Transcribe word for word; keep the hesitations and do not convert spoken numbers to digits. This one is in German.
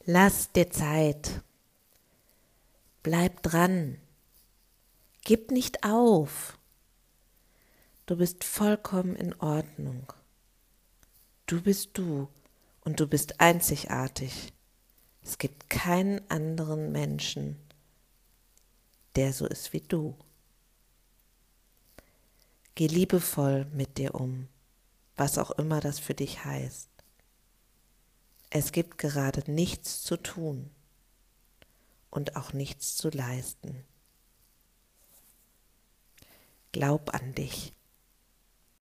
Lass dir Zeit. Bleib dran. Gib nicht auf. Du bist vollkommen in Ordnung. Du bist du und du bist einzigartig. Es gibt keinen anderen Menschen, der so ist wie du. Geh liebevoll mit dir um, was auch immer das für dich heißt. Es gibt gerade nichts zu tun und auch nichts zu leisten. Glaub an dich.